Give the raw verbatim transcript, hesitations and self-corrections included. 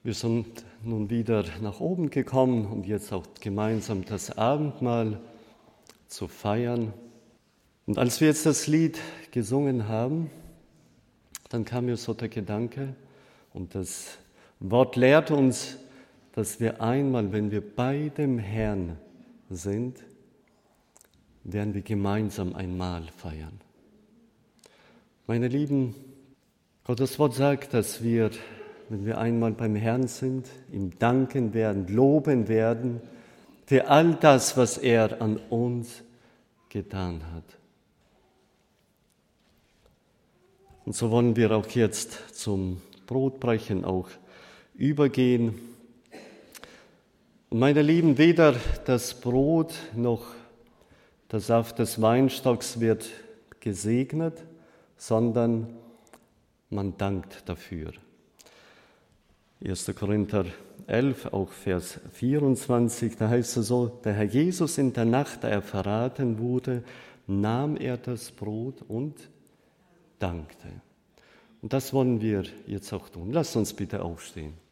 Wir sind nun wieder nach oben gekommen, um jetzt auch gemeinsam das Abendmahl zu feiern. Und als wir jetzt das Lied gesungen haben, dann kam mir so der Gedanke, und das Wort lehrt uns, dass wir einmal, wenn wir bei dem Herrn sind, werden wir gemeinsam ein Mahl feiern. Meine Lieben, Gottes Wort sagt, dass wir, wenn wir einmal beim Herrn sind, ihm danken werden, loben werden für all das, was er an uns getan hat. Und so wollen wir auch jetzt zum Brotbrechen auch übergehen. Und meine Lieben, weder das Brot noch der Saft des Weinstocks wird gesegnet, sondern man dankt dafür. erster Korinther elf, auch Vers vierundzwanzig, da heißt es so, der Herr Jesus in der Nacht, da er verraten wurde, nahm er das Brot und dankte. Und das wollen wir jetzt auch tun. Lasst uns bitte aufstehen.